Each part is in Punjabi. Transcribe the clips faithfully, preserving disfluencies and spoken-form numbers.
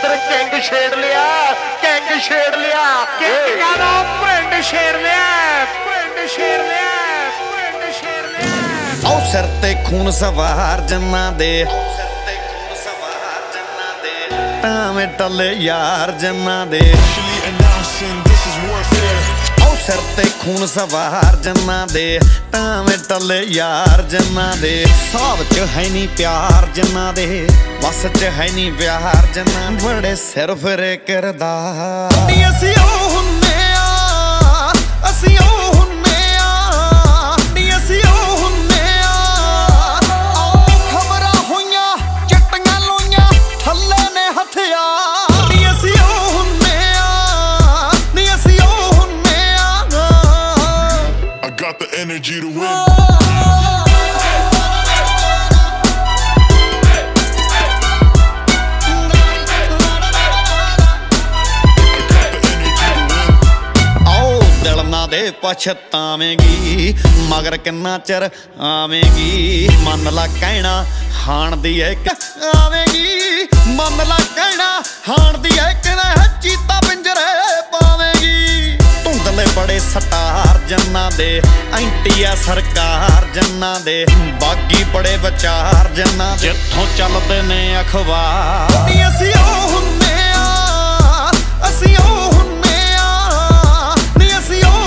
ਉਧਰ ਕਿੰਗ ਛੇੜ ਲਿਆ, ਕਿੰਗ ਛੇੜ ਲਿਆ, ਕਿੰਗਾਂ ਦਾ ਪਿੰਡ ਛੇੜ ਲਿਆ, ਪਿੰਡ ਛੇੜ ਲਿਆ, ਪਿੰਡ ਛੇੜ ਲਿਆ। ਆਓ ਸਿਰ ਤੇ ਖੂਨ ਸਵਾਰ ਜੰਨਾਂ ਦੇ, ਟਾਵੇਂ ਟੱਲੇ ਯਾਰ ਜੰਨਾਂ ਦੇ। ਆਓ ਸਿਰ ਤੇ ਖੂਨ ਸਵਾਰ ਜੰਨਾਂ ਦੇ, ਟਾਵੇਂ ਟੱਲੇ ਯਾਰ ਜੰਨਾਂ ਦੇ। ਸਾਬ ਚ ਹੈ ਨੀ ਪਿਆਰ ਜੰਨਾਂ ਦੇ, ਵਸ ਚ ਹੈ ਨੀ ਪਿਆਰ ਜੰਨਾਂ ਦੇ। ਬੜੇ ਸਿਰ ਫਿਰੇ ਕਿਰਦਾਰ ਨੀ ਅਸੀਂ ਉਹ ਹੁੰਨੇ ਆ, ਅਸੀਂ ਉਹ ਹੁੰਨੇ ਆ, ਨੀ ਅਸੀਂ ਉਹ ਹੁੰਨੇ ਆ। ਆਓ ਖਬਰਾਂ ਹੋਈਆਂ ਚਿੱਟੀਆਂ ਲੋਈਆਂ ਥੱਲੇ ਨੇ ਹਥਿਆਰ, ਨੀ ਅਸੀਂ ਉਹ ਹੁੰਨੇ ਆ, ਨੀ ਅਸੀਂ ਉਹ ਹੁੰਨੇ ਆ। I got the energy to win. ਦੇ ਪਛਤਾਵੇਂਗੀ ਮਗਰ ਕਿੰਨਾ ਚਿਰ ਆਵੇਂਗੀ। ਮੰਨ ਲਾ ਕਹਿਣਾ ਹਾਣ ਦੀ ਇੱਕ ਆਵੇਂਗੀ, ਮੰਨ ਲਾ ਕਹਿਣਾ ਹਾਣ ਦੀ ਇੱਕ ਨਾ ਚੀਤਾ ਪਿੰਜਰੇ ਪਾਵੇਂਗੀ। ਧੁੰਦਲੇ ਬੜੇ ਸਟਾਰ ਜੰਨਾਂ ਦੇ, ਐਂਟੀ ਆ ਸਰਕਾਰ ਜੰਨਾਂ ਦੇ। ਬਾਗੀ ਬੜੇ ਵਿਚਾਰ ਜੰਨਾਂ ਦੇ, ਜਿੱਥੋਂ ਚੱਲਦੇ ਨੇ ਅਖਬਾਰ। ਨੀ ਅਸੀਂ ਉਹ ਹੁੰਨੇ ਆ, ਅਸੀਂ ਉਹ ਹੁੰਨੇ ਆ, ਨੀ ਅਸੀਂ ਉਹ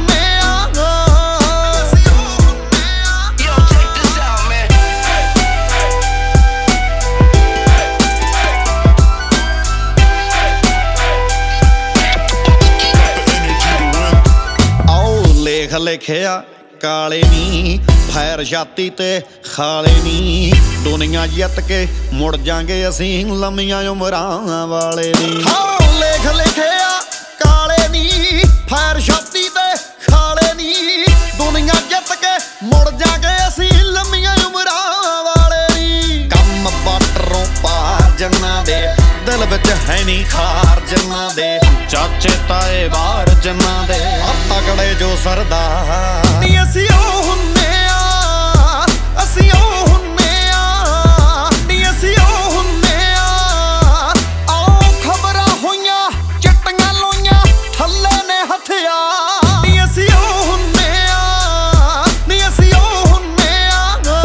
ਲੇਖ ਲਿਖਿਆ ਕਾਲੇ ਨੀ, ਫੈਰ ਛਾਤੀ ਤੇ ਖਾਲੇ ਨੀ। ਦੁਨੀਆ ਜਿੱਤ ਕੇ ਮੁੜ ਜਾਂਗੇ ਅਸੀਂ ਲੰਮੀਆਂ ਉਮਰਾਂ ਵਾਲੇ ਨੀ। ਹਾਂ ਲੇਖ ਲਿਖਿਆ ਕਾਲੇ ਨੀ, ਫੈਰ ਛਾਤੀ ਤੇ ਖਾਲੇ ਨੀ। ਦੁਨੀਆ ਜਿੱਤ ਕੇ ਮੁੜ ਜਾਂਗੇ ਅਸੀਂ ਲੰਮੀਆਂ ਉਮਰਾਂ ਵਾਲੇ ਨੀ। ਕੰਮ ਬਾਟਰੋਂ ਪਾਰ ਜੰਨਾਂ ਦੇ, ਦਿਲ ਵਿੱਚ ਹੈ ਨੀ ਖਾਰ ਜੰਨਾਂ ਦੇ। ਚਾਚੇ ਤਾਏ ਬਾਹਰ ਜੰਨਾਂ ਦੇ, ਤਗੜੇ ਜੋ ਸਰਦਾਰ। ਨੀ ਅਸੀਂ ਉਹ ਹੁੰਨੇ ਆ, ਅਸੀਂ ਉਹ ਹੁੰਨੇ ਆ, ਨੀ ਅਸੀਂ ਉਹ ਹੁੰਨੇ ਆ। ਆਓ ਖਬਰਾਂ ਹੋਈਆਂ ਚਿੱਟੀਆਂ ਲੋਈਆਂ ਥੱਲੇ ਨੇ ਹਥਿਆਰ, ਨੀ ਅਸੀਂ ਉਹ ਹੁੰਨੇ ਆ, ਨੀ ਅਸੀਂ ਉਹ ਹੁੰਨੇ ਆ।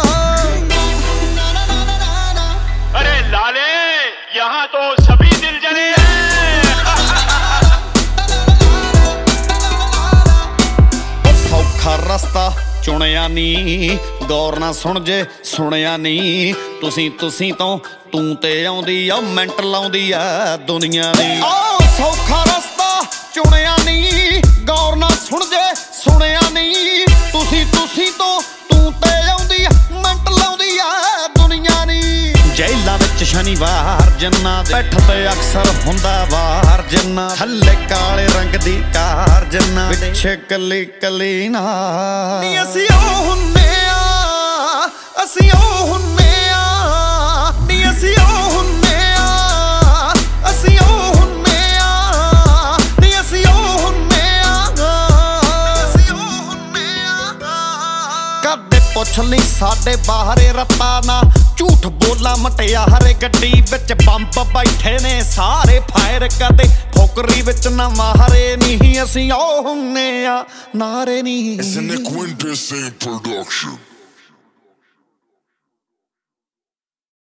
ਅਰੇ ਲਾਲੇ यहाँ तो सभी दिल जले हैं। ਸੌਖਾ ਰਸਤਾ ਚੁਣਿਆ ਨੀ, ਗੌਰ ਨਾ ਸੁਣ ਜੇ ਸੁਣਿਆ ਨੀ। ਤੁਸੀਂ ਤੁਸੀਂ ਤੋਂ ਤੂੰ ਤੇ ਆਉਂਦੀ ਆ, ਮਿੰਟ ਲਾਉਂਦੀ ਆ ਦੁਨੀਆ ਦੀ। ਆਹ ਸੌਖਾ ਰਸਤਾ ਚੁਣਿਆ ਨੀ, ਗੌਰ ਨਾ ਸੁਣ ਜੇ ਸੁਣਿਆ ਨੀ। ਤੁਸੀਂ ਤੁਸੀਂ ਤੋਂ ਤੂੰ ਤੇ ਆਉਂਦੀ ਆ, ਮਿੰਟ ਲਾਉਂਦੀ ਆ ਦੁਨੀਆ ਦੀ। ਜੇਲਾਂ ਵਿੱਚ ਸ਼ਨੀਵਾਰ ਜੰਨਾਂ ਦੇ, ਪਿੱਠ ਤੇ ਅਕਸਰ ਹੁੰਦਾ ਵਾਰ ਜੰਨਾਂ। ਥੱਲੇ ਕਾਲੇ ਰੰਗ ਦੀ ਕਾਰ ਜੰਨਾਂ, ਪਿੱਛੇ ਕੱਲੀ ਕੱਲੀ ਨਾਰ। ਨੀ ਅਸੀਂ ਉਹ ਹੁੰਨੇ ਆ, ਅਸੀਂ ਉਹ ਹੁੰਨੇ ਆ, ਨੀ ਅਸੀਂ ਉਹ ਹੁੰਨੇ ਆ, ਅਸੀਂ ਉਹ ਹੁੰਨੇ ਆ, ਨੀ ਅਸੀਂ ਉਹ ਹੁੰਨੇ ਆ, ਅਸੀਂ ਉਹ ਹੁੰਨੇ ਆ। ਕਦੇ ਪੁੱਛ ਲਈ ਸਾਡੇ ਬਾਹਰੇ ਰੱਤਾ ਨਾ, ਝੂਠ ਬੋਲਾ ਮਟਿਆਰੇ। ਗੱਡੀ ਵਿੱਚ ਬੰਬ ਬੈਠੇ ਨੇ ਸਾਰੇ ਫਾਇਰ, ਕਦੇ ਫੋਕਰੀ ਵਿੱਚ ਨਾ ਮਾਰੇ ਨਹੀਂ। ਅਸੀਂ ਉਹ ਹੁੰਨੇ ਆ, ਨਾਰੇ ਨਹੀਂ। It's an Equinter production.